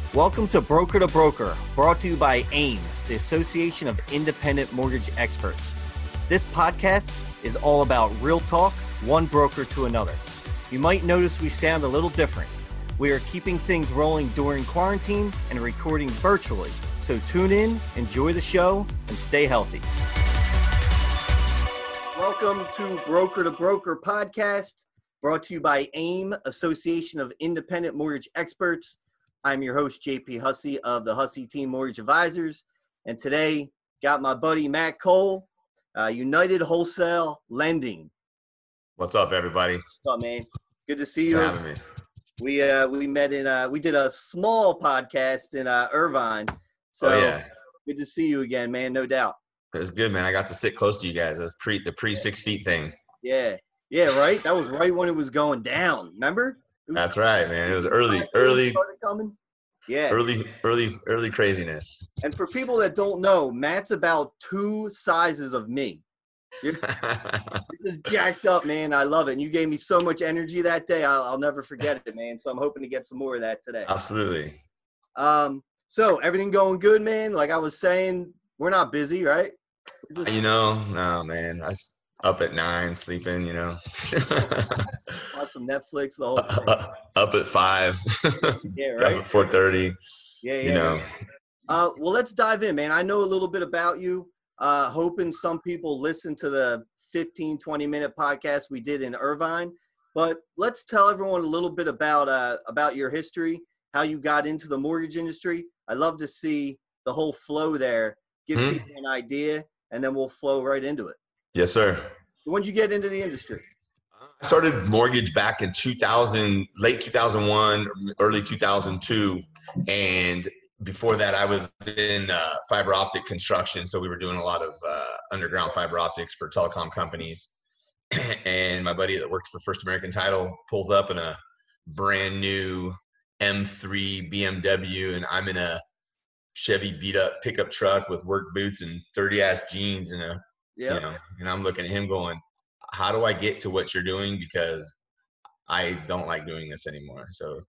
Welcome to Broker to Broker, brought to you by AIM, the Association of Independent Mortgage Experts. This podcast is all about real talk, one broker to another. You might notice we sound a little different. We are keeping things rolling during quarantine and recording virtually. So tune in, enjoy the show, and stay healthy. Welcome to Broker podcast, brought to you by AIM, Association of Independent Mortgage Experts. I'm your host, JP Hussey of the Hussey Team Mortgage Advisors. And today, got my buddy Matt Cole, United Wholesale Lending. What's up, everybody? What's up, man? Good to see you. Thanks for having me. We met in we did a small podcast in Irvine. So yeah. Good to see you again, man. No doubt. It was good, man. I got to sit close to you guys. That's the pre 6 feet thing. Yeah, right. That was right when it was going down. Remember? That's right, man. It was early. Coming. Yeah. Early craziness. And for people that don't know, Matt's about 2 sizes of me. You're just jacked up, man. I love it. And you gave me so much energy that day. I'll never forget it, man. So I'm hoping to get some more of that today. Absolutely. So everything going good, man? Like I was saying, we're not busy, right? No, man. Up at 9, sleeping, Watch some Netflix the whole thing. Up at 5. Yeah, right. Up at 4:30. Yeah. Well, let's dive in, man. I know a little bit about you. Hoping some people listen to the 15-20-minute podcast we did in Irvine. But let's tell everyone a little bit about your history, how you got into the mortgage industry. I'd love to see the whole flow there. Give people an idea, and then we'll flow right into it. Yes, sir. When did you get into the industry? I started mortgage back in 2000, late 2001, early 2002. And before that, I was in fiber optic construction. So we were doing a lot of underground fiber optics for telecom companies. And my buddy that worked for First American Title pulls up in a brand new M3 BMW, and I'm in a Chevy beat up pickup truck with work boots and 30-ass jeans and and I'm looking at him going, how do I get to what you're doing? Because I don't like doing this anymore. So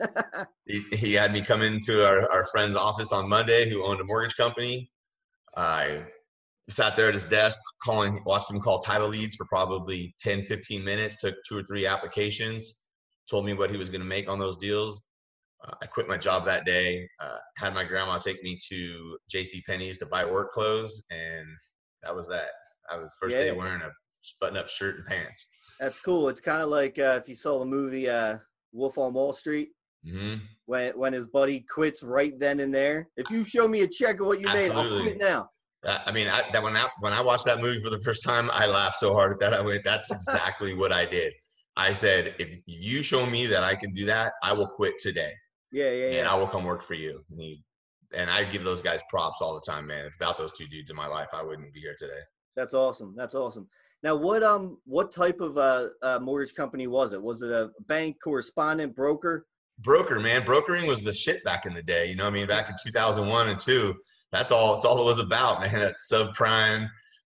he had me come into our friend's office on Monday who owned a mortgage company. I sat there at his desk watched him call title leads for probably 10, 15 minutes, took 2 or 3 applications, told me what he was going to make on those deals. I quit my job that day, had my grandma take me to JCPenney's to buy work clothes, and that was that. I was first day wearing a button-up shirt and pants. That's cool. It's kind of like if you saw the movie Wolf on Wall Street, when his buddy quits right then and there. If you show me a check of what you made, I'll quit now. When I watched that movie for the first time, I laughed so hard at that. I went, that's exactly what I did. I said, if you show me that I can do that, I will quit today. Yeah. And I will come work for you. And I give those guys props all the time, man. Without those 2 dudes in my life, I wouldn't be here today. That's awesome. Now, what type of mortgage company was it? Was it a bank, correspondent, broker? Broker, man. Brokering was the shit back in the day. Back in 2001 and 2, that's all it was about, man. That's subprime,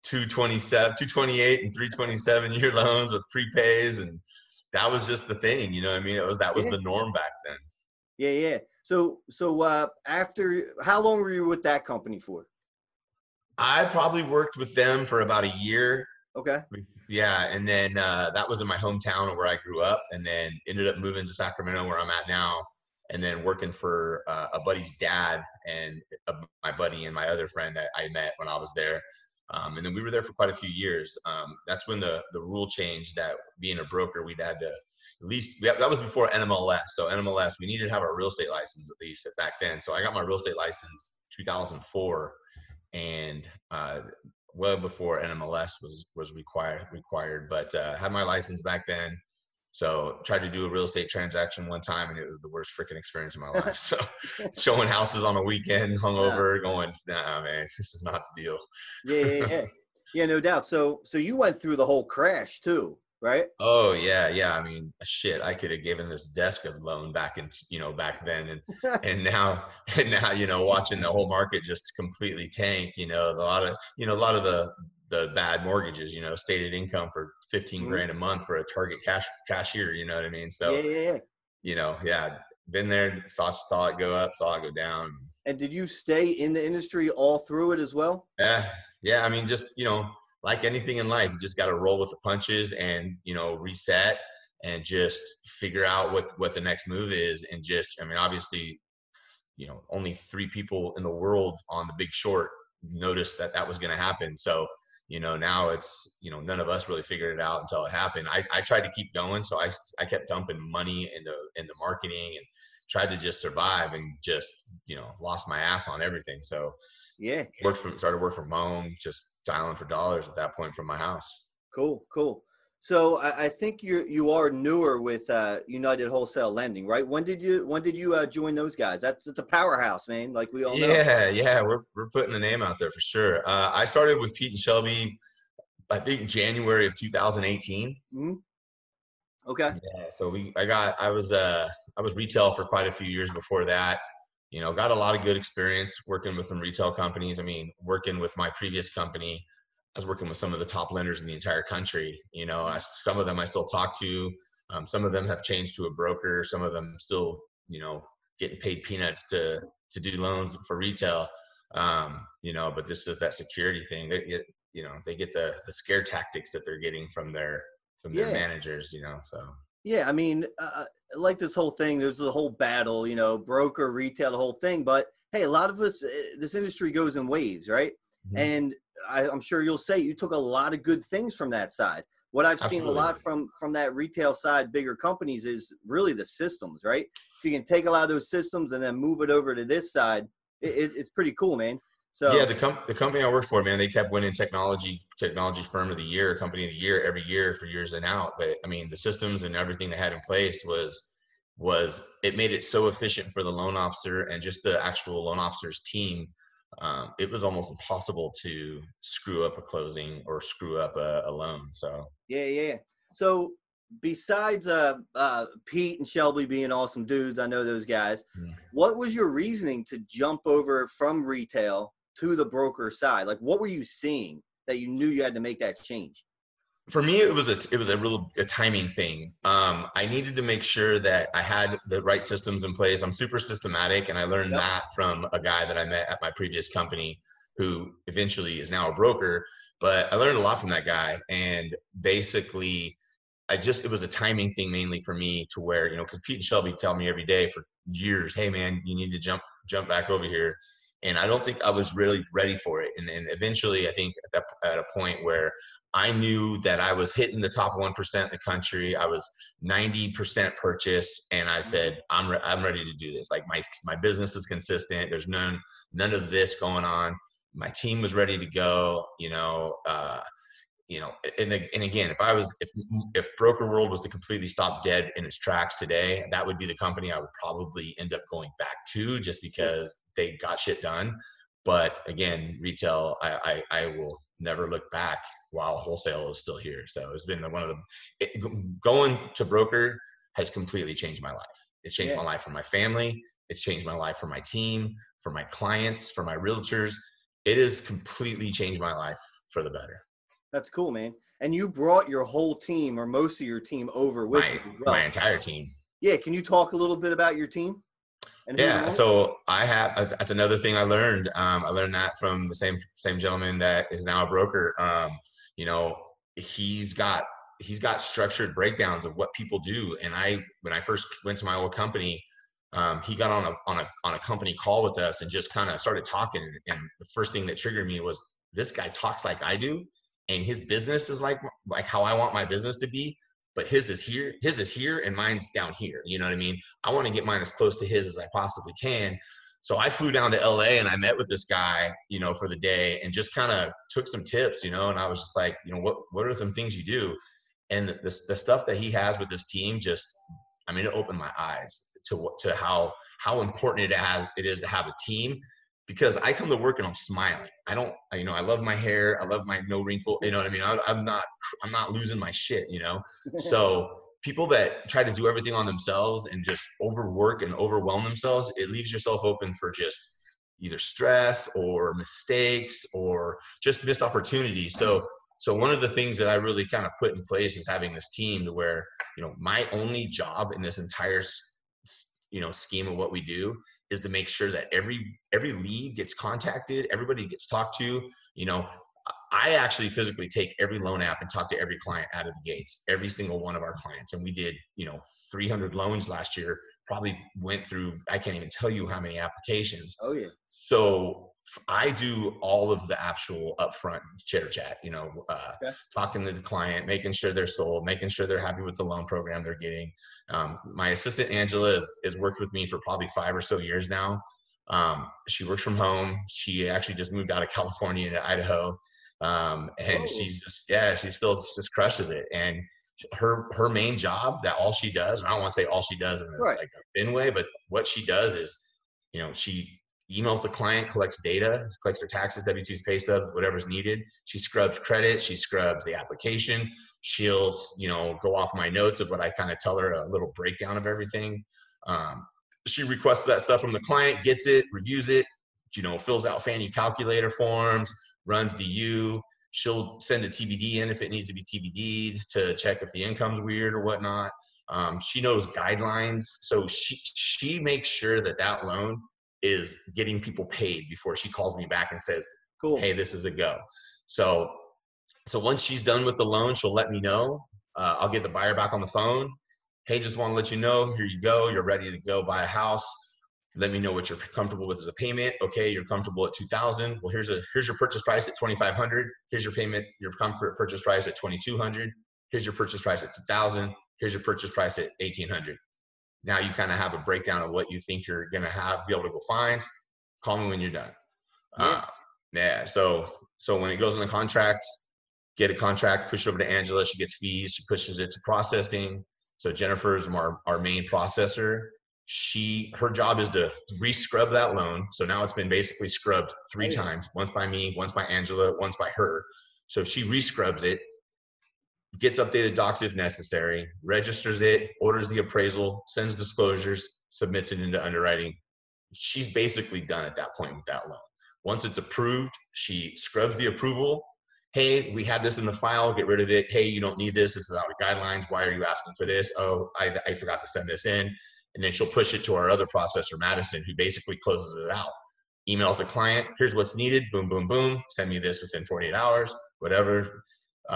228 and 327-year loans with prepays, and that was just the thing. That was the norm back then. Yeah. So after, how long were you with that company for? I probably worked with them for about a year. Okay. Yeah, and then that was in my hometown where I grew up, and then ended up moving to Sacramento where I'm at now, and then working for a buddy's dad and my buddy and my other friend that I met when I was there. And then we were there for quite a few years. That's when the rule changed that being a broker, we'd had to that was before NMLS. So NMLS, we needed to have our real estate license at least back then. So I got my real estate license 2004, and well before NMLS was required, but had my license back then. So tried to do a real estate transaction one time, and it was the worst freaking experience of my life. So showing houses on a weekend, hungover, going, nah, man, this is not the deal. Yeah, no doubt. So you went through the whole crash too, right? Oh yeah. I mean, shit, I could have given this desk a loan back back then, and now watching the whole market just completely tank. A lot of the bad mortgages, stated income for 15 grand a month for a Target cashier, you know what I mean? So, yeah. been there, saw it go up, saw it go down. And did you stay in the industry all through it as well? Yeah. I mean, just, like anything in life, you just got to roll with the punches and, reset and just figure out what the next move is. And just, I mean, obviously, only 3 people in the world on The Big Short noticed that was going to happen. So, now it's, none of us really figured it out until it happened. I tried to keep going. So I kept dumping money into marketing and tried to just survive, and just, lost my ass on everything. So yeah, started work from home, just dialing for dollars at that point from my house. Cool. So I think you are newer with United Wholesale Lending, right? When did you join those guys? It's a powerhouse, man. Like we all know. Yeah, we're putting the name out there for sure. I started with Pete and Shelby, I think January of 2018. Mm-hmm. Okay. Yeah, so I was retail for quite a few years before that. Got a lot of good experience working with some retail companies. I mean, working with my previous company, I was working with some of the top lenders in the entire country. Some of them I still talk to. Some of them have changed to a broker. Some of them still, getting paid peanuts to do loans for retail. But this is that security thing. They get the scare tactics that they're getting from their managers. So. Yeah, I mean, like this whole thing, there's the whole battle, broker, retail, the whole thing. But hey, a lot of us, this industry goes in waves, right? Mm-hmm. And I'm sure you'll say you took a lot of good things from that side. What I've seen a lot from that retail side, bigger companies, is really the systems, right? If you can take a lot of those systems and then move it over to this side, it's pretty cool, man. So yeah, the company I worked for, man, they kept winning technology firm of the year, company of the year every year for years and out. But I mean, the systems and everything they had in place was it made it so efficient for the loan officer and just the actual loan officer's team. It was almost impossible to screw up a closing or screw up a loan. So yeah. So besides Pete and Shelby being awesome dudes, I know those guys. What was your reasoning to jump over from retail to the broker side? Like, what were you seeing that you knew you had to make that change? For me, it was a timing thing. I needed to make sure that I had the right systems in place. I'm super systematic, and I learned that from a guy that I met at my previous company, who eventually is now a broker. But I learned a lot from that guy, and basically, it was a timing thing mainly for me, to where, because Pete and Shelby tell me every day for years, hey man, you need to jump back over here. And I don't think I was really ready for it. And then eventually, I think at a point where I knew that I was hitting the top 1% in the country, I was 90% purchase, and I said, I'm ready to do this. Like my business is consistent. There's none of this going on. My team was ready to go. And again, if Broker World was to completely stop dead in its tracks today, that would be the company I would probably end up going back to, just because they got shit done. But again, retail, I will never look back while wholesale is still here. So it's been going to broker has completely changed my life. It's changed my life for my family. It's changed my life for my team, for my clients, for my realtors. It has completely changed my life for the better. That's cool, man. And you brought your whole team, or most of your team, over with you as well. My entire team. Yeah. Can you talk a little bit about your team? Yeah. So that's another thing I learned. I learned that from the same gentleman that is now a broker. He's got structured breakdowns of what people do. And when I first went to my old company, he got on a company call with us and just kind of started talking. And the first thing that triggered me was, this guy talks like I do. And his business is like how I want my business to be, but his is here and mine's down here. You know what I mean? I want to get mine as close to his as I possibly can. So I flew down to LA and I met with this guy, for the day, and just kind of took some tips, and I was just like, what are some things you do? And the stuff that he has with this team, it opened my eyes to how important it is to have a team. Because I come to work and I'm smiling. I love my hair. I love my no wrinkle. You know what I mean? I'm not losing my shit, So people that try to do everything on themselves and just overwork and overwhelm themselves, it leaves yourself open for just either stress or mistakes or just missed opportunities. So one of the things that I really kind of put in place is having this team to where, my only job in this entire scheme of what we do is to make sure that every lead gets contacted, everybody gets talked to. I actually physically take every loan app and talk to every client out of the gates, every single one of our clients. And we did, 300 loans last year, probably went through, I can't even tell you how many applications. Oh yeah. So I do all of the actual upfront chitter chat, talking to the client, making sure they're sold, making sure they're happy with the loan program they're getting. My assistant, Angela, has worked with me for probably 5 or so years now. She works from home. She actually just moved out of California to Idaho. And she's still just crushes it. And her main job, that all she does, and I don't want to say all she does in like a thin way, but what she does is, she emails the client, collects data, collects their taxes, W-2s, pay stubs, whatever's needed. She scrubs credit. She scrubs the application. She'll, go off my notes of what I kind of tell her, a little breakdown of everything. She requests that stuff from the client, gets it, reviews it, fills out Fannie calculator forms, runs DU. She'll send a TBD in if it needs to be TBD'd to check if the income's weird or whatnot. She knows guidelines. So she makes sure that loan is getting people paid before she calls me back and says, cool, hey, this is a go. So once she's done with the loan, she'll let me know. I'll get the buyer back on the phone. Hey, just want to let you know, here you go. You're ready to go buy a house. Let me know what you're comfortable with as a payment. Okay, you're comfortable at $2,000. Well, here's your purchase price at $2,500. Here's your payment, your purchase price at $2,200. Here's your purchase price at $2,000. Here's your purchase price at $1,800. Now you kind of have a breakdown of what you think you're gonna be able to go find. Call me when you're done. So when it goes in the contract, get a contract, push it over to Angela. She gets fees. She pushes it to processing. So Jennifer's our main processor. Her job is to re-scrub that loan. So now it's been basically scrubbed 3 times, once by me, once by Angela, once by her. So she re-scrubs it, gets updated docs if necessary, registers it, orders the appraisal, sends disclosures, submits it into underwriting. She's basically done at that point with that loan. Once it's approved, she scrubs the approval. Hey, we had this in the file, get rid of it. Hey, you don't need this. This is out of guidelines. Why are you asking for this? Oh, I forgot to send this in. And then she'll push it to our other processor, Madison, who basically closes it out. Emails the client, here's what's needed, boom, boom, boom. Send me this within 48 hours, whatever.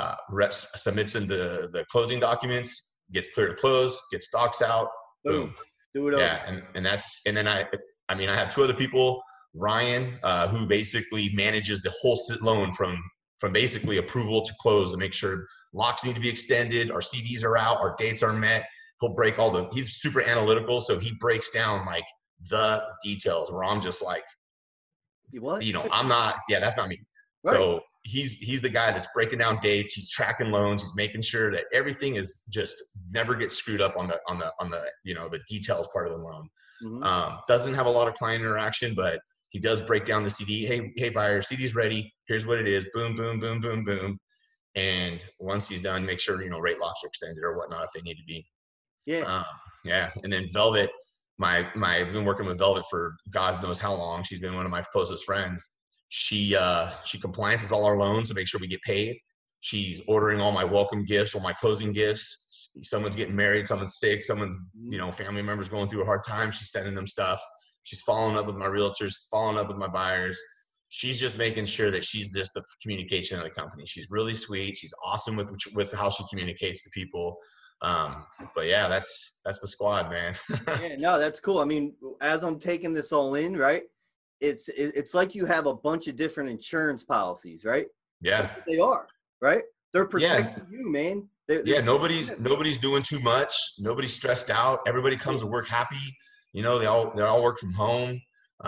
Submits into the closing documents, gets clear to close, gets docs out, boom. Do it over. Yeah, and then I have 2 other people, Ryan, who basically manages the whole loan from basically approval to close to make sure locks need to be extended, our CDs are out, our dates are met. He'll break he's super analytical, so he breaks down like the details where I'm just like, what? I'm not, that's not me. Right. So he's the guy that's breaking down dates. He's tracking loans. He's making sure that everything is just never gets screwed up on the the details part of the loan. Mm-hmm. Doesn't have a lot of client interaction, but he does break down the CD. Hey buyer, CD's ready. Here's what it is. Boom, boom, boom, boom, boom. And once he's done, make sure rate locks are extended or whatnot if they need to be. Yeah. And then Velvet, I've been working with Velvet for God knows how long. She's been one of my closest friends. She compliances all our loans to make sure we get paid. She's ordering all my welcome gifts, all my closing gifts. Someone's getting married, someone's sick, someone's family members going through a hard time. She's sending them stuff. She's following up with my realtors, following up with my buyers. She's just making sure that she's just the communication of the company. She's really sweet. She's awesome with how she communicates to people. But yeah, that's the squad, man. Yeah, no, that's cool. I mean, as I'm taking this all in, right, it's like you have a bunch of different insurance policies, right? Yeah, they are, right? They're protecting you, man. Nobody's doing too much. Nobody's stressed out. Everybody comes to work happy. They all work from home.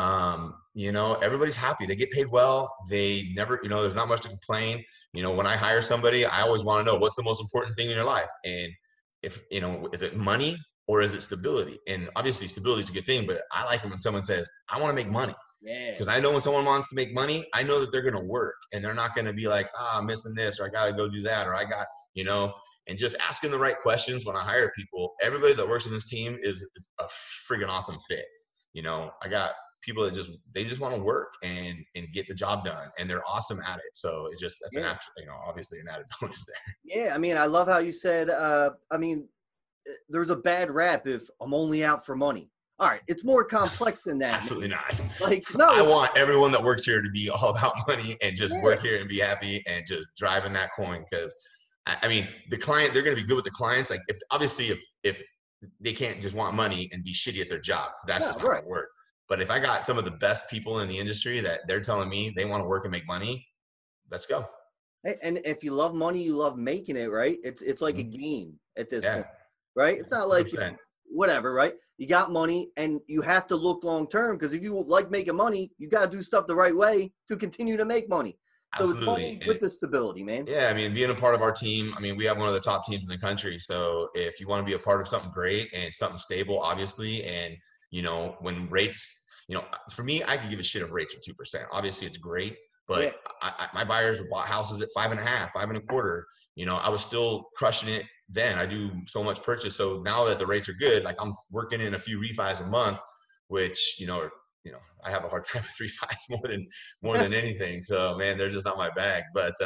Everybody's happy. They get paid well. They never, there's not much to complain. When I hire somebody, I always want to know what's the most important thing in your life. And if, is it money or is it stability? And obviously stability is a good thing, but I like it when someone says, I want to make money. Yeah. Because I know when someone wants to make money, I know that they're going to work and they're not going to be like, I'm missing this, or I got to go do that, or I got, and just asking the right questions when I hire people. Everybody that works in this team is a friggin' awesome fit. I got people that just want to work and get the job done, and they're awesome at it. So it's just, that's obviously an added bonus there. Yeah. I mean, I love how you said, there's a bad rap if I'm only out for money. All right, it's more complex than that. Absolutely man. not. Like, no, I want everyone that works here to be all about money and just yeah. work here and be happy and just driving that coin. Because I mean, the client, they're going to be good with the clients. Like, if they can't just want money and be shitty at their job, that's just not going to work. But if I got some of the best people in the industry that they're telling me they want to work and make money, let's go. And if you love money, you love making it, right? It's like a game at this point, right? It's not like whatever, right? You got money and you have to look long term, because if you like making money, you got to do stuff the right way to continue to make money. So Absolutely. It's money with the stability, man. Yeah, I mean, being a part of our team, I mean, we have one of the top teams in the country. So if you want to be a part of something great and something stable, obviously, and, you know, when rates, you know, for me, I could give a shit if rates are 2%. Obviously, it's great, but my buyers bought houses at 5.5, 5.25. You know, I was still crushing it then. I do so much purchase. So now that the rates are good, like I'm working in a few refis a month, which, you know, I have a hard time with refis more than anything. So man, they're just not my bag.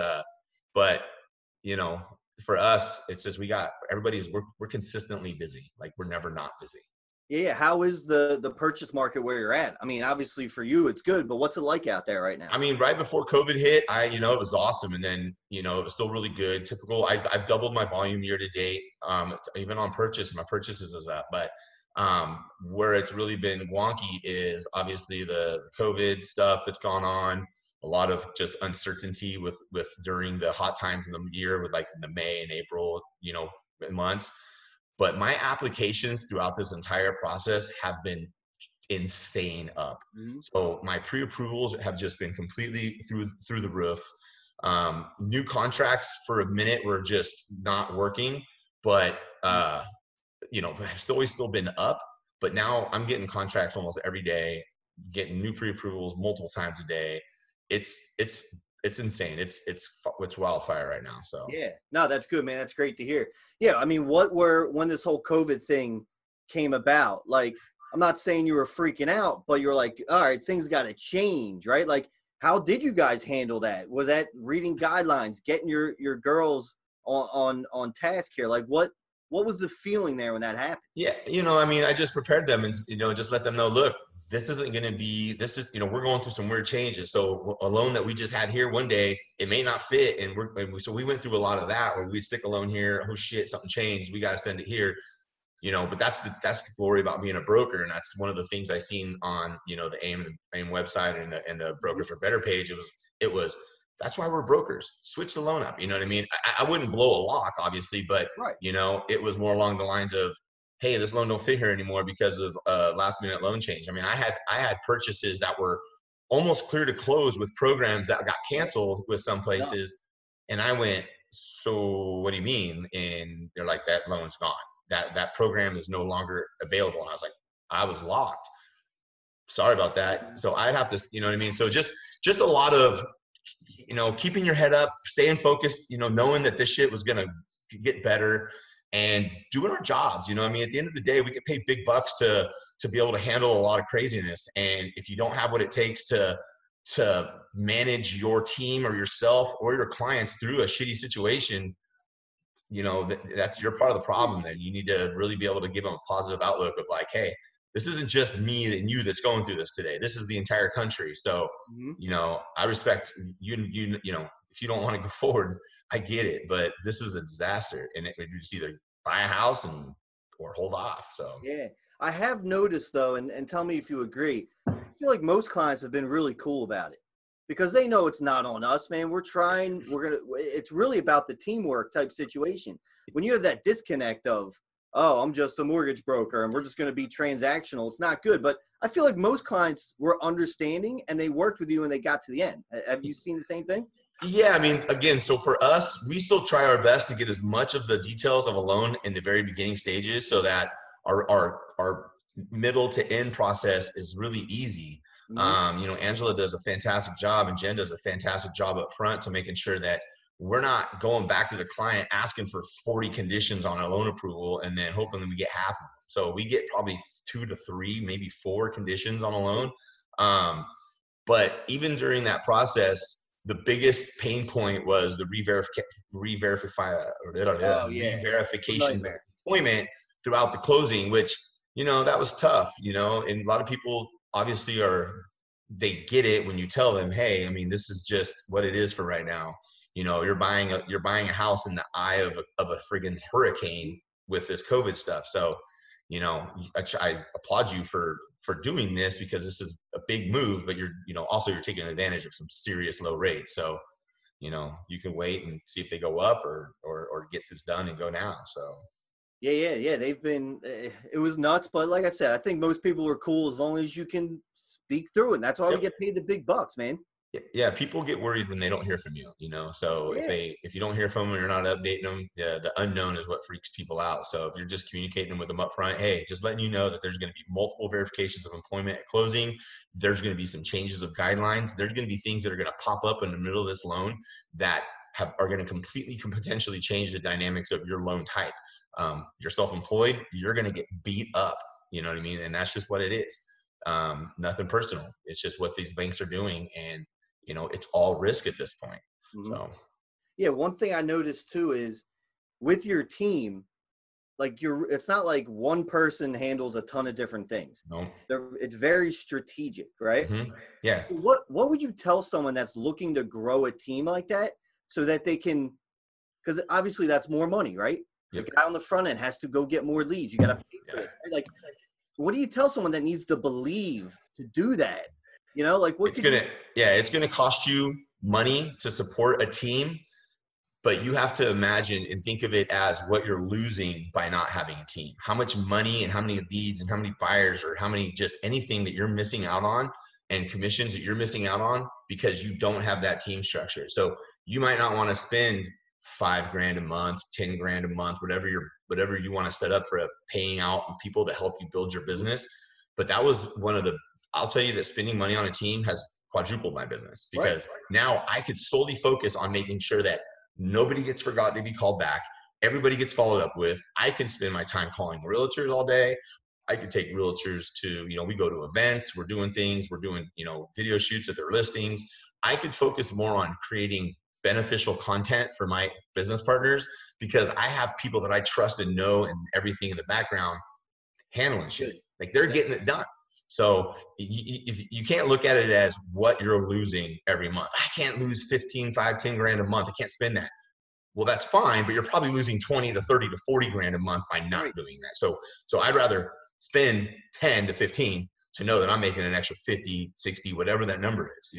But you know, for us, it's just we're consistently busy. Like we're never not busy. Yeah. How is the purchase market where you're at? I mean, obviously for you, it's good, but what's it like out there right now? I mean, right before COVID hit, it was awesome. And then, you know, it was still really good. Typical. I've doubled my volume year to date. Even on purchase, my purchases is up, but where it's really been wonky is obviously the COVID stuff that's gone on. A lot of just uncertainty with during the hot times in the year, with like the May and April, you know, months. But my applications throughout this entire process have been insane up. Mm-hmm. So my pre-approvals have just been completely through the roof. New contracts for a minute were just not working, but you know, have always still been up. But now I'm getting contracts almost every day, getting new pre-approvals multiple times a day. It's insane. It's wildfire right now. So yeah, no, that's good, man. That's great to hear. Yeah, I mean, when this whole COVID thing came about, like, I'm not saying you were freaking out, but you're like, all right, things got to change, right? Like, how did you guys handle that? Was that reading guidelines, getting your girls on task here? Like, what was the feeling there when that happened? Yeah, you know, I mean, I just prepared them and, you know, just let them know, look, this isn't going to be, you know, we're going through some weird changes. So a loan that we just had here one day, it may not fit. So we went through a lot of that where we'd stick a loan here. Oh shit, something changed. We got to send it here. You know, but that's the glory about being a broker. And that's one of the things I seen on, you know, the AIM website and the Brokers for Better page. It was, that's why we're brokers. Switch the loan up. You know what I mean? I wouldn't blow a lock, obviously, but you know, it was more along the lines of, hey, this loan don't fit here anymore because of last minute loan change. I mean, I had purchases that were almost clear to close with programs that got canceled with some places. And I went, so what do you mean? And they're like, that loan's gone. That program is no longer available. And I was like, I was locked. Sorry about that. So I'd have to, you know what I mean? So just a lot of, you know, keeping your head up, staying focused, you know, knowing that this shit was going to get better and doing our jobs. You know what I mean? At the end of the day, we get paid big bucks to be able to handle a lot of craziness. And if you don't have what it takes to manage your team or yourself or your clients through a shitty situation, you know, that's you're part of the problem. Then you need to really be able to give them a positive outlook of like, hey, this isn't just me and you that's going through this today. This is the entire country. So, you know, I respect you know, if you don't want to go forward, I get it, but this is a disaster. And you just either buy a house or hold off. So, yeah, I have noticed though, and tell me if you agree, I feel like most clients have been really cool about it. Because they know it's not on us, man. It's really about the teamwork type situation. When you have that disconnect of, oh, I'm just a mortgage broker and we're just going to be transactional, it's not good. But I feel like most clients were understanding and they worked with you and they got to the end. Have you seen the same thing? Yeah, I mean, again, so for us, we still try our best to get as much of the details of a loan in the very beginning stages so that our middle to end process is really easy. You know, Angela does a fantastic job and Jen does a fantastic job up front to making sure that we're not going back to the client asking for 40 conditions on a loan approval and then hoping that we get half of them. So we get probably 2 to 3, maybe 4 conditions on a loan. But even during that process, the biggest pain point was the re-verifications of employment throughout the closing, which that was tough, and a lot of people obviously they get it when you tell them, hey, I mean, this is just what it is for right now. You're buying a house in the eye of a friggin' hurricane with this COVID stuff. So, I applaud you for doing this, because this is a big move, but also you're taking advantage of some serious low rates. So, you can wait and see if they go up or get this done and go now. So. Yeah. They've been, it was nuts. But like I said, I think most people are cool as long as you can speak through it. And that's why we get paid the big bucks, man. Yeah, people get worried when they don't hear from you, so if you don't hear from them, you're not updating them, the unknown is what freaks people out. So if you're just communicating with them up front, hey, just letting you know that there's going to be multiple verifications of employment at closing, there's going to be some changes of guidelines, there's going to be things that are going to pop up in the middle of this loan that are going to completely potentially change the dynamics of your loan type. You're self-employed, you're going to get beat up, you know what I mean? And that's just what it is. Nothing personal. It's just what these banks are doing, and it's all risk at this point. Mm-hmm. So, yeah, one thing I noticed too is with your team, like it's not like one person handles a ton of different things. No. It's very strategic, right? Mm-hmm. Yeah. What would you tell someone that's looking to grow a team like that so that they can, because obviously that's more money, right? Yep. The guy on the front end has to go get more leads. You got to pay for it. Right? Like, what do you tell someone that needs to believe to do that? Like what? It's gonna cost you money to support a team, but you have to imagine and think of it as what you're losing by not having a team. How much money and how many leads and how many buyers or how many just anything that you're missing out on, and commissions that you're missing out on because you don't have that team structure. So you might not want to spend $5,000 a month, $10,000 a month, whatever you want to set up for paying out people to help you build your business. But that was I'll tell you that spending money on a team has quadrupled my business, because now I could solely focus on making sure that nobody gets forgotten to be called back. Everybody gets followed up with. I can spend my time calling realtors all day. I could take realtors to, we go to events, we're doing things, we're doing, video shoots of their listings. I could focus more on creating beneficial content for my business partners, because I have people that I trust and know and everything in the background handling shit. Like they're getting it done. So you can't look at it as what you're losing every month. I can't lose $10,000 a month. I can't spend that. Well, that's fine, but you're probably losing 20 to 30 to 40 grand a month by not doing that. So I'd rather spend 10 to 15 to know that I'm making an extra 50, 60, whatever that number is,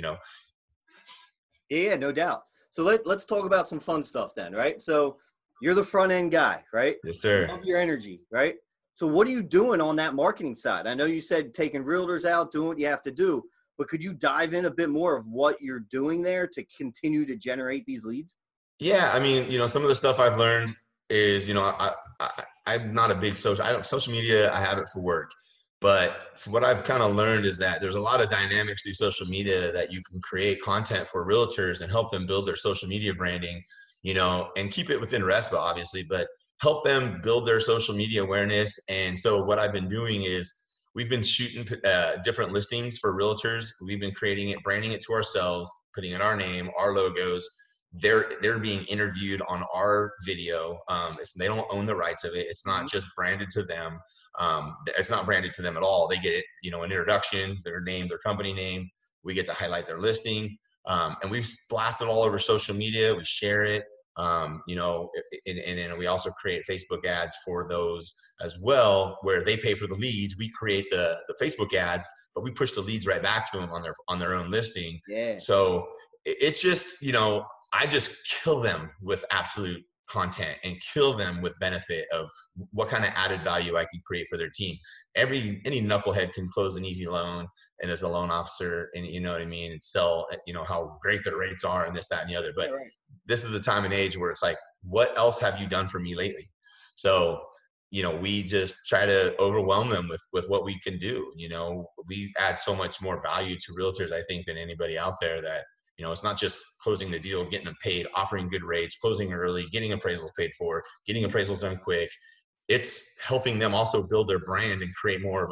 Yeah, no doubt. So let's talk about some fun stuff then, right? So you're the front end guy, right? Yes, sir. Love your energy, right? So what are you doing on that marketing side? I know you said taking realtors out, doing what you have to do, but could you dive in a bit more of what you're doing there to continue to generate these leads? Yeah, I mean, some of the stuff I've learned is, I'm not a big social media, I have it for work. But what I've kind of learned is that there's a lot of dynamics through social media that you can create content for realtors and help them build their social media branding, and keep it within RESPA, obviously, but help them build their social media awareness. And so what I've been doing is we've been shooting different listings for realtors. We've been creating it, branding it to ourselves, putting in our name, our logos. They're being interviewed on our video. They don't own the rights of it. It's not just branded to them. It's not branded to them at all. They get it, an introduction, their name, their company name. We get to highlight their listing. And we've blasted all over social media. We share it. And then we also create Facebook ads for those as well, where they pay for the leads. We create the Facebook ads, but we push the leads right back to them on their own listing. Yeah. So it's just, I just kill them with absolute content and kill them with benefit of what kind of added value I can create for their team. Any knucklehead can close an easy loan and as a loan officer, and you know what I mean, and sell, how great their rates are and this, that, and the other. But this is the time and age where it's like, what else have you done for me lately? So, we just try to overwhelm them with what we can do. We add so much more value to realtors, I think, than anybody out there that, it's not just closing the deal, getting them paid, offering good rates, closing early, getting appraisals paid for, getting appraisals done quick. It's helping them also build their brand and create more of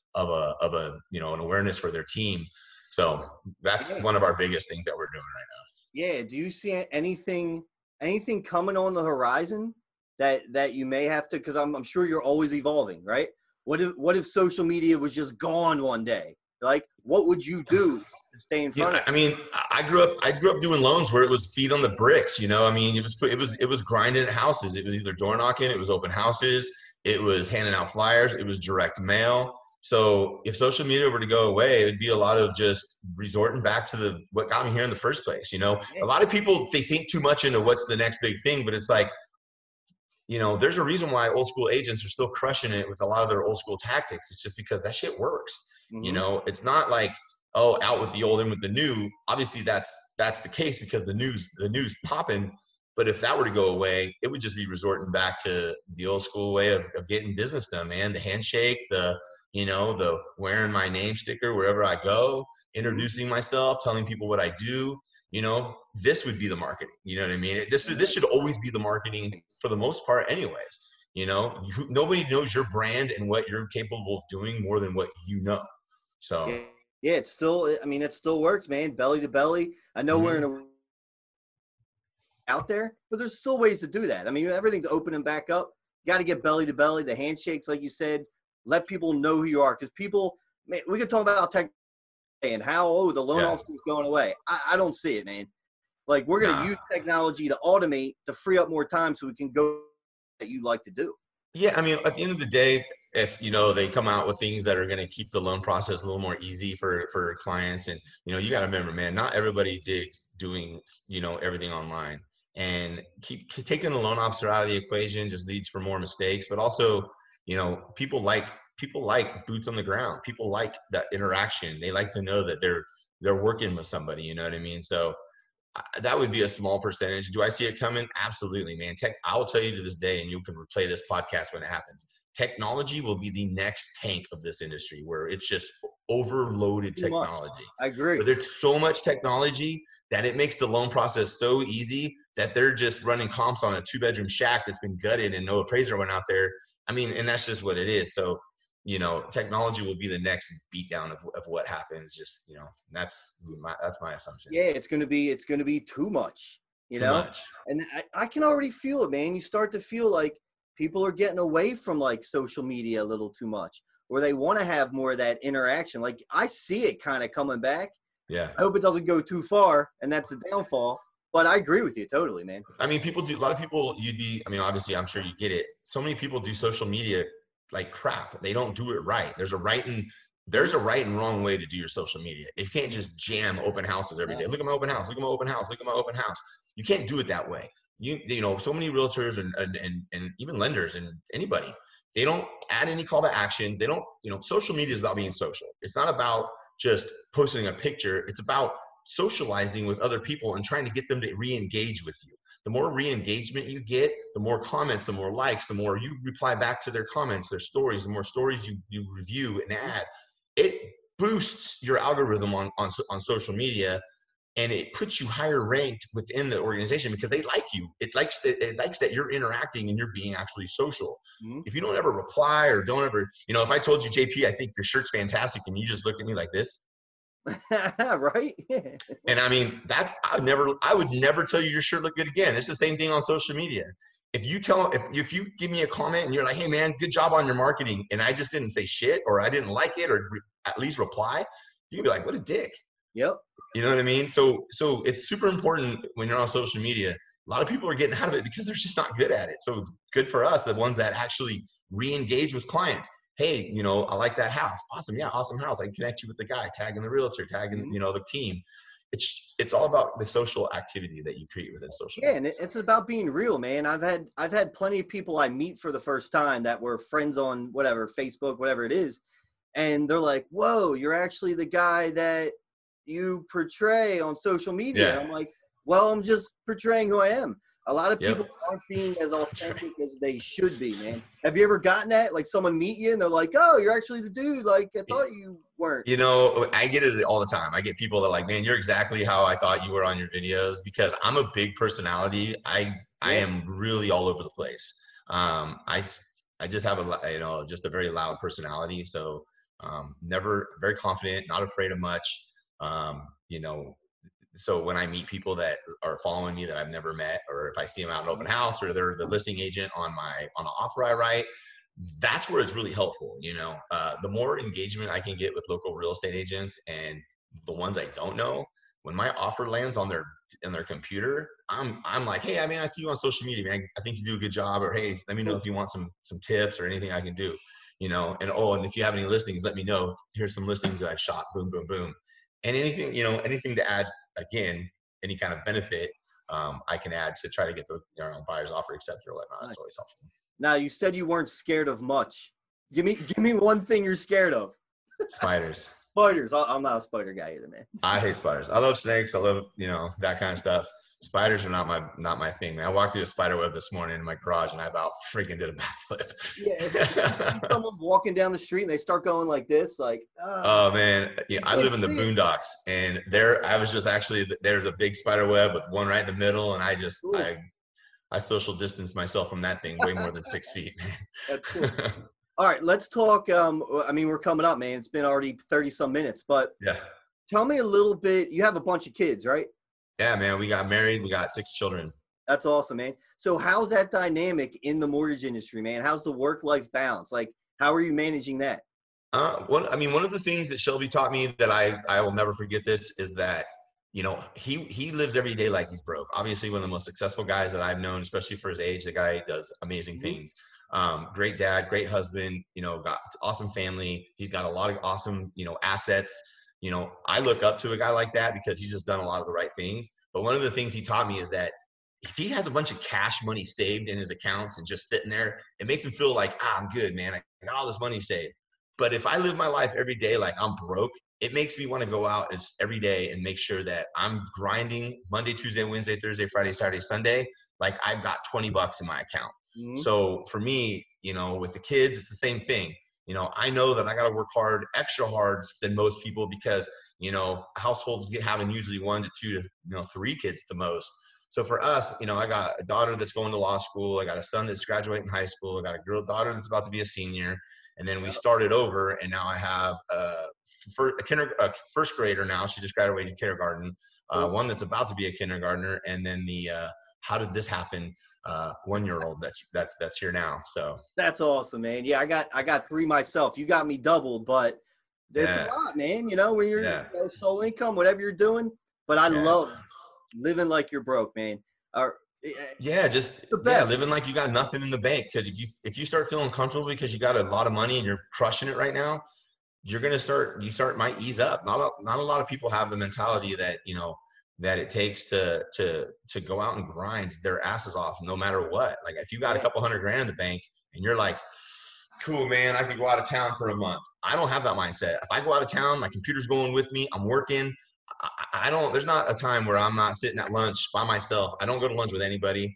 a an awareness for their team. So that's one of our biggest things that we're doing right now. Yeah. Do you see anything coming on the horizon that you may have to, because I'm sure you're always evolving, right? What if social media was just gone one day? Like, what would you do to stay in front of it? I mean, I grew up doing loans where it was feet on the bricks. I mean, it was grinding at houses. It was either door knocking, it was open houses, it was handing out flyers, it was direct mail. So if social media were to go away, it would be a lot of just resorting back to what got me here in the first place. A lot of people, they think too much into what's the next big thing, but it's like, there's a reason why old school agents are still crushing it with a lot of their old school tactics. It's just because that shit works. It's not like, oh, out with the old, in with the new. Obviously that's the case because the news popping. But if that were to go away, it would just be resorting back to the old school way of getting business done, man. The handshake, the wearing my name sticker wherever I go, introducing myself, telling people what I do. This would be the marketing. You know what I mean? This should always be the marketing for the most part anyways. Nobody knows your brand and what you're capable of doing more than what you know. So yeah, it still works, man. Belly to belly. I know we're in a out there, but there's still ways to do that. I mean, everything's opening back up. You got to get belly to belly, the handshakes, like you said, let people know who you are. Because people, man, we could talk about tech and how, the loan officer is going away. I don't see it, man. Like, we're going to use technology to automate, to free up more time so we can go that you like to do. Yeah, I mean, at the end of the day, if they come out with things that are going to keep the loan process a little more easy for clients, and you got to remember, man, not everybody digs doing everything online, and keep taking the loan officer out of the equation just leads for more mistakes. But also, people like boots on the ground. People like that interaction. They like to know that they're working with somebody. You know what I mean? So that would be a small percentage. Do I see it coming? Absolutely, man. I will tell you to this day, and you can replay this podcast when it happens. Technology will be the next tank of this industry, where it's just overloaded technology. I agree. But there's so much technology that it makes the loan process so easy that they're just running comps on a 2-bedroom shack that's been gutted and no appraiser went out there. I mean, and that's just what it is. So, technology will be the next beatdown of what happens. Just, that's my assumption. Yeah, it's gonna be too much, Too much. And I can already feel it, man. You start to feel like people are getting away from like social media a little too much, or they want to have more of that interaction. Like, I see it kind of coming back. Yeah. I hope it doesn't go too far, and that's the downfall. But I agree with you totally, man. I mean, a lot of people, obviously, I'm sure you get it. So many people do social media like crap. They don't do it right. There's a right and wrong way to do your social media. You can't just jam open houses every day. Look at my open house. Look at my open house. Look at my open house. You can't do it that way. So many realtors and even lenders and anybody, they don't add any call to actions. They don't, social media is about being social. It's not about just posting a picture. It's about socializing with other people and trying to get them to re-engage with you. The more re-engagement you get, the more comments, the more likes, the more you reply back to their comments, their stories, the more stories you review and add. It boosts your algorithm on social media, and it puts you higher ranked within the organization because they like you. It likes that you're interacting and you're being actually social. Mm-hmm. If you don't ever reply or don't ever, if I told you, JP, I think your shirt's fantastic, and you just looked at me like this. Right. And I mean, I would never tell you your shirt looked good again. It's the same thing on social media. If you give me a comment and you're like, hey man, good job on your marketing, and I just didn't say shit, or I didn't like it, or at least reply, you can be like, what a dick. Yep. You know what I mean? So it's super important when you're on social media. A lot of people are getting out of it because they're just not good at it. So it's good for us, the ones that actually re-engage with clients. Hey, I like that house. Awesome. Yeah, awesome house. I can connect you with the guy, tagging the realtor, tagging, the team. It's all about the social activity that you create within social media. And it's about being real, man. I've had plenty of people I meet for the first time that were friends on whatever, Facebook, whatever it is. And they're like, whoa, you're actually the guy that you portray on social media. Yeah. I'm like, well, I'm just portraying who I am. A lot of people aren't being as authentic as they should be, man. Have you ever gotten that? Like, someone meet you and they're like, oh, you're actually the dude. Like, I thought you weren't. I get it all the time. I get people that are like, man, you're exactly how I thought you were on your videos, because I'm a big personality. I am really all over the place. I just have just a very loud personality. So never very confident, not afraid of much. So when I meet people that are following me that I've never met, or if I see them out in open house, or they're the listing agent on the offer I write, that's where it's really helpful. The more engagement I can get with local real estate agents and the ones I don't know, when my offer lands on their computer, I'm like, hey, I mean, I see you on social media, man. I think you do a good job, or hey, let me know if you want some tips or anything I can do, and if you have any listings, let me know. Here's some listings that I've shot, boom, boom, boom. And anything to add, again, any kind of benefit I can add to try to get the buyer's offer accepted or whatnot. It's always helpful. Now, you said you weren't scared of much. Give me one thing you're scared of. Spiders. Spiders. I'm not a spider guy either, man. I hate spiders. I love snakes. I love, that kind of stuff. Spiders are not my thing, man. I walked through a spider web this morning in my garage and I about freaking did a backflip. Yeah. Someone walking down the street and they start going like this, like, oh man. Yeah, I live in the boondocks, and there's a big spider web with one right in the middle, and I social distance myself from that thing way more than 6 feet. That's cool. All right, let's talk. I mean, we're coming up, man. It's been already 30 some minutes, but yeah. Tell me a little bit. You have a bunch of kids, right? Yeah, man. We got married. We got 6 children. That's awesome, man. So how's that dynamic in the mortgage industry, man? How's the work-life balance? Like, how are you managing that? One of the things that Shelby taught me that I will never forget this is that, he lives every day like he's broke. Obviously, one of the most successful guys that I've known, especially for his age. The guy does amazing things. Great dad, great husband, got awesome family. He's got a lot of awesome, assets. I look up to a guy like that because he's just done a lot of the right things. But one of the things he taught me is that if he has a bunch of cash money saved in his accounts and just sitting there, it makes him feel like, I'm good, man. I got all this money saved. But if I live my life every day like I'm broke, it makes me want to go out every day and make sure that I'm grinding Monday, Tuesday, Wednesday, Thursday, Friday, Saturday, Sunday. Like I've got $20 in my account. Mm-hmm. So for me, with the kids, it's the same thing. I know that I got to work hard, extra hard than most people because, households having usually 1 to 2 to 3 kids the most. So for us, I got a daughter that's going to law school. I got a son that's graduating high school. I got a daughter that's about to be a senior. And then we started over, and now I have a first grader now. She just graduated kindergarten. One that's about to be a kindergartner, and then the how did this happen? 1-year-old that's here now. So that's awesome, man. Yeah, I got 3 myself. You got me doubled, but it's a lot, man. When you're sole income, whatever you're doing. But I love living like you're broke, man. Living like you got nothing in the bank. Because if you start feeling comfortable because you got a lot of money and you're crushing it right now, you're gonna might ease up. Not a lot of people have the mentality that that it takes to go out and grind their asses off no matter what. Like if you got a couple $100,000 in the bank and you're like, cool, man, I could go out of town for a month. I don't have that mindset. If I go out of town, my computer's going with me. I'm working. There's not a time where I'm not sitting at lunch by myself. I don't go to lunch with anybody.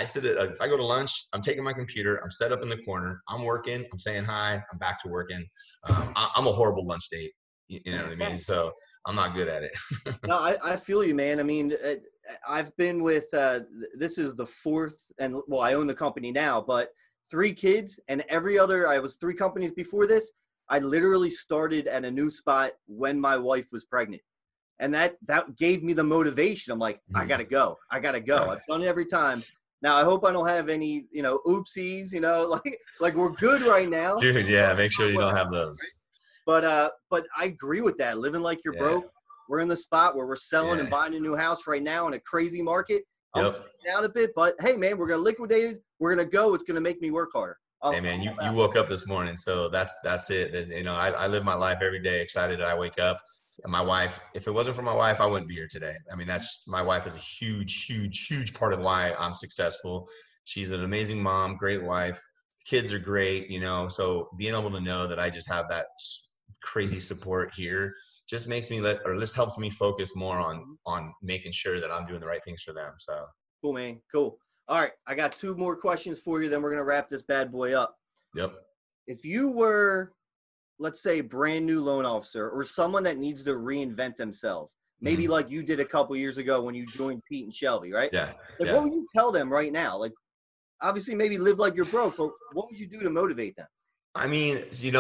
If I go to lunch, I'm taking my computer, I'm set up in the corner, I'm working, I'm saying hi, I'm back to working. I'm a horrible lunch date. You know what I mean? So I'm not good at it. No, I feel you, man. I mean, I've been with, this is the 4th, and well, I own the company now, but 3 kids, and I was 3 companies before this. I literally started at a new spot when my wife was pregnant. And that gave me the motivation. I'm like, I got to go. I've done it every time. Now, I hope I don't have any, oopsies, like we're good right now. Dude, yeah, make sure you don't have those. But I agree with that. Living like you're broke. We're in the spot where we're selling and buying a new house right now in a crazy market. I'm freaking out a bit, but hey, man, we're going to liquidate it. We're going to go. It's going to make me work harder. Hey, man, you woke up this morning, so that's it. I live my life every day excited that I wake up. And my wife, if it wasn't for my wife, I wouldn't be here today. I mean, my wife is a huge, huge, huge part of why I'm successful. She's an amazing mom, great wife. Kids are great, so being able to know that I just have that crazy support here just makes me helps me focus more on making sure that I'm doing the right things for them. So cool, man. Cool. All right. I got 2 more questions for you. Then we're going to wrap this bad boy up. Yep. If you were, let's say, brand new loan officer or someone that needs to reinvent themselves, maybe like you did a couple years ago when you joined Pete and Shelby, right? Yeah. What would you tell them right now? Like, obviously maybe live like you're broke, but what would you do to motivate them? I mean,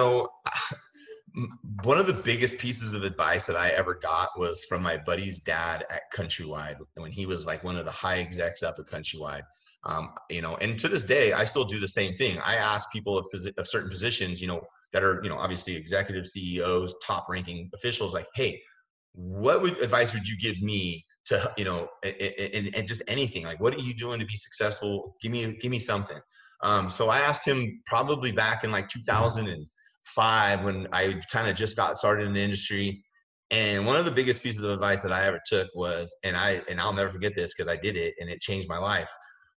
one of the biggest pieces of advice that I ever got was from my buddy's dad at Countrywide when he was like one of the high execs up at Countrywide. And to this day, I still do the same thing. I ask people of certain positions, that are, obviously executive CEOs, top ranking officials, like, hey, what advice would you give me to, and just anything, like, what are you doing to be successful? Give me something. So I asked him probably back in like 2005 when I kind of just got started in the industry. And one of the biggest pieces of advice that I ever took was, and I'll never forget this because I did it and it changed my life.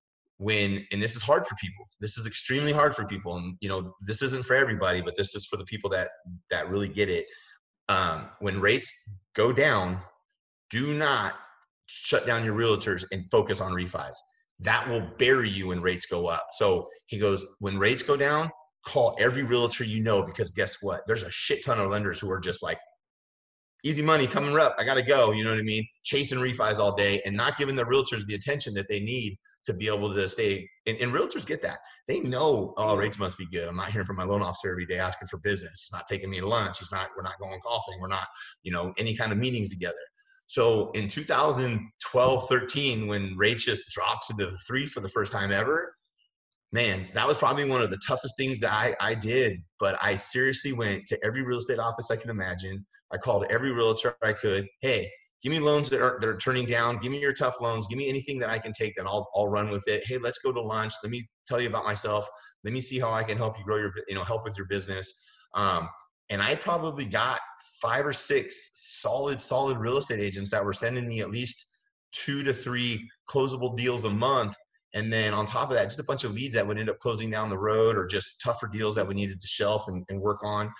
And this is hard for people. This is extremely hard for people. And, this isn't for everybody, but this is for the people that really get it. When rates go down, do not shut down your realtors and focus on refis. That will bury you when rates go up. So he goes, when rates go down, call every realtor because guess what? There's a shit ton of lenders who are just like, easy money coming up, I got to go. You know what I mean? Chasing refis all day and not giving the realtors the attention that they need to be able to stay. And realtors get that. They know, rates must be good. I'm not hearing from my loan officer every day asking for business. He's not taking me to lunch. We're not going golfing. We're not, any kind of meetings together. So in 2012, 13, when rates just dropped to the threes for the first time ever, man, that was probably one of the toughest things that I did. But I seriously went to every real estate office I can imagine. I called every realtor I could. Hey, give me loans that are turning down. Give me your tough loans. Give me anything that I can take that I'll run with it. Hey, let's go to lunch. Let me tell you about myself. Let me see how I can help you grow help with your business. And I probably got 5 or 6 solid real estate agents that were sending me at least 2 to 3 closable deals a month. And then on top of that, just a bunch of leads that would end up closing down the road or just tougher deals that we needed to shelf and work on.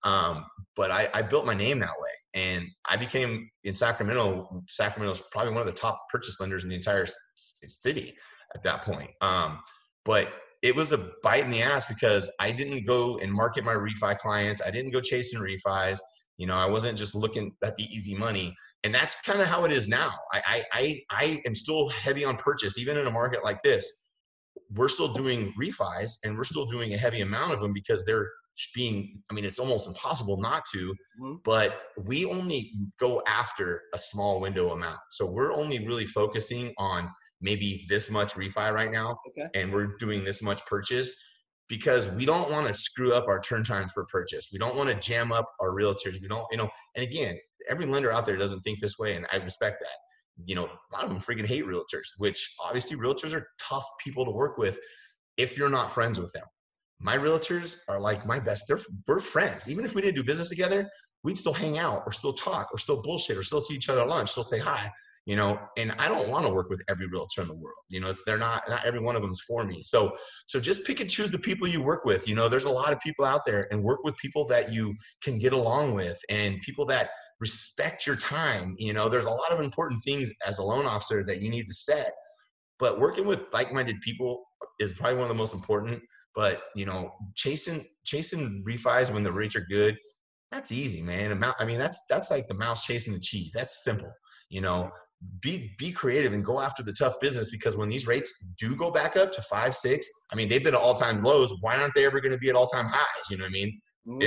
But I built my name that way. And I became in Sacramento. Sacramento is probably one of the top purchase lenders in the entire city at that point. But it was a bite in the ass because I didn't go and market my refi clients. I didn't go chasing refis. I wasn't just looking at the easy money. And that's kind of how it is now. I am still heavy on purchase, even in a market like this. We're still doing refis and we're still doing a heavy amount of them because they're it's almost impossible not to, but we only go after a small window amount. So we're only really focusing on maybe this much refi right now. Okay. And we're doing this much purchase because we don't want to screw up our turn time for purchase. We don't want to jam up our realtors. We don't, and again, every lender out there doesn't think this way. And I respect that. A lot of them freaking hate realtors, which obviously realtors are tough people to work with if you're not friends with them. My realtors are like my best. We're friends. Even if we didn't do business together, we'd still hang out or still talk or still bullshit or still see each other at lunch, still say hi, and I don't want to work with every realtor in the world. They're not every one of them is for me. So just pick and choose the people you work with. There's a lot of people out there, and work with people that you can get along with and people that respect your time. There's a lot of important things as a loan officer that you need to set, but working with like-minded people is probably one of the most important. But, chasing refis when the rates are good, that's easy, man. That's like the mouse chasing the cheese. That's simple. Be creative and go after the tough business, because when these rates do go back up to 5, 6, they've been at all-time lows. Why aren't they ever going to be at all-time highs? You know what I mean?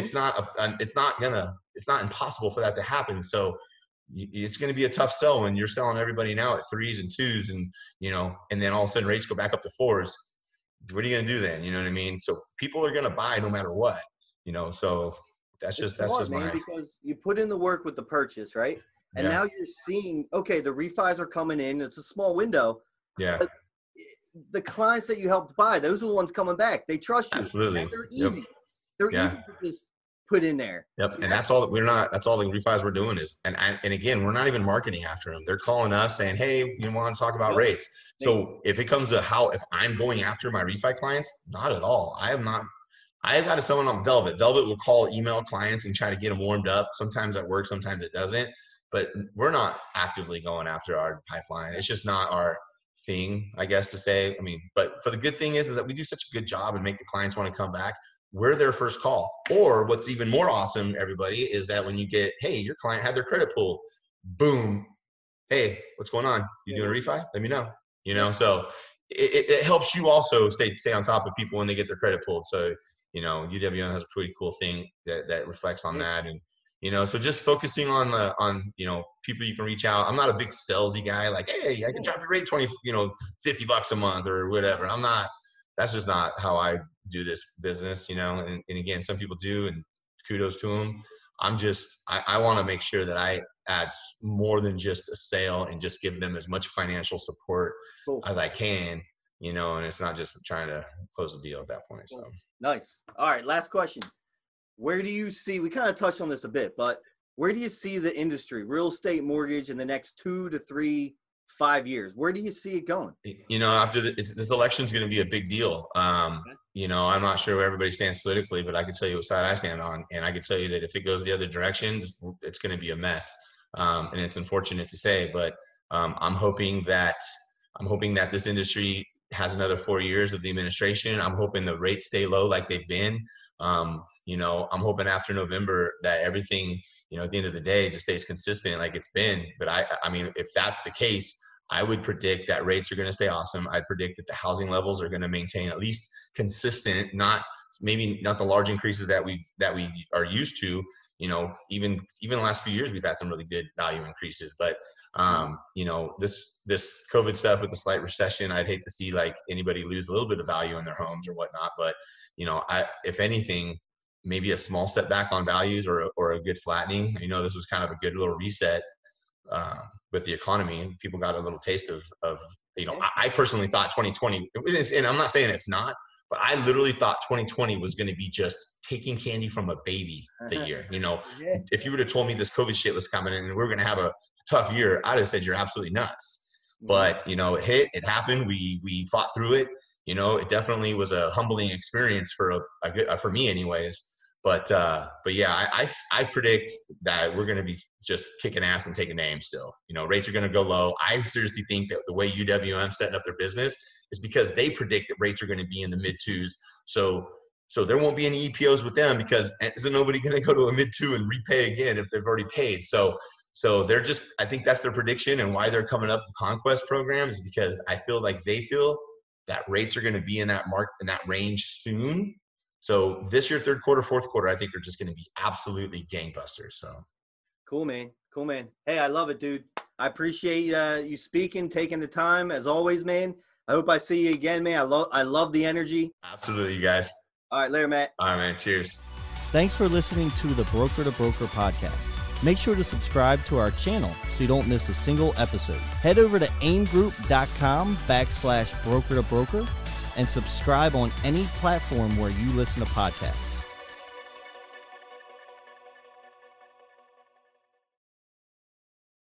Mm-hmm. It's not impossible for that to happen. So it's going to be a tough sell when you're selling everybody now at 3s and 2s and, and then all of a sudden rates go back up to 4s. What are you going to do then? You know what I mean? So people are going to buy no matter what, so that's just man, because you put in the work with the purchase, right? And now you're seeing, okay, the refis are coming in. It's a small window. Yeah. But the clients that you helped buy, those are the ones coming back. They trust you. Absolutely. And they're easy. Yep. They're easy to just put in there. Yep. So and that's all the refis we're doing is, and again, we're not even marketing after them. They're calling us saying, hey, you want to talk about rates. So if it comes to if I'm going after my refi clients, not at all. I've got someone on Velvet. Velvet will call email clients and try to get them warmed up. Sometimes that works, sometimes it doesn't. But we're not actively going after our pipeline. It's just not our thing, I guess, to say. But for the good thing is that we do such a good job and make the clients want to come back. We're their first call. Or what's even more awesome, everybody, is that when you get, hey, your client had their credit pulled, boom, hey, what's going on? You doing a refi? Let me know. So it helps you also stay on top of people when they get their credit pulled. So, UWM has a pretty cool thing that reflects on that. And You know, so just focusing on people you can reach out. I'm not a big salesy guy. Like, hey, I can drop your rate $50 a month or whatever. I'm not. That's just not how I do this business. You know, and again, some people do, and kudos to them. I want to make sure that I add more than just a sale and just give them as much financial support as I can. You know, and it's not just trying to close the deal at that point. So nice. All right, last question. Where do you see, we kind of touched on this a bit, but where do you see the industry, real estate mortgage, in the next 2 to 3, 5 years? Where do you see it going? You know, after this election is going to be a big deal. You know, I'm not sure where everybody stands politically, but I can tell you what side I stand on. And I can tell you that if it goes the other direction, it's going to be a mess. And it's unfortunate to say, but I'm hoping that this industry has another 4 years of the administration. I'm hoping the rates stay low like they've been. You know, I'm hoping after November that everything, at the end of the day, just stays consistent like it's been. But I mean, if that's the case, I would predict that rates are going to stay awesome. I predict that the housing levels are going to maintain at least consistent, maybe not the large increases that we are used to. You know, even the last few years, we've had some really good value increases. But this COVID stuff with the slight recession, I'd hate to see like anybody lose a little bit of value in their homes or whatnot. But if anything, maybe a small step back on values or a good flattening. This was kind of a good little reset with the economy. People got a little taste of I personally thought 2020, and I'm not saying it's not, but I literally thought 2020 was going to be just taking candy from a baby the year. If you would have told me this COVID shit was coming and we we're going to have a tough year, I'd have said you're absolutely nuts. But it hit, it happened. We fought through it. It definitely was a humbling experience for me anyways. But yeah, I predict that we're going to be just kicking ass and taking names still. Rates are going to go low. I seriously think that the way UWM setting up their business is because they predict that rates are going to be in the mid twos. So there won't be any EPOs with them because isn't nobody going to go to a mid two and repay again if they've already paid. So they're I think that's their prediction, and why they're coming up with Conquest programs is because I feel like they feel that rates are going to be in that range soon. So this year, third quarter, fourth quarter, I think are just going to be absolutely gangbusters. So cool, man. Hey, I love it, dude. I appreciate you speaking, taking the time as always, man. I hope I see you again, man. I love the energy. Absolutely, you guys. All right, later, Matt. All right, man. Cheers. Thanks for listening to the Broker to Broker podcast. Make sure to subscribe to our channel so you don't miss a single episode. Head over to aimgroup.com/broker to broker and subscribe on any platform where you listen to podcasts.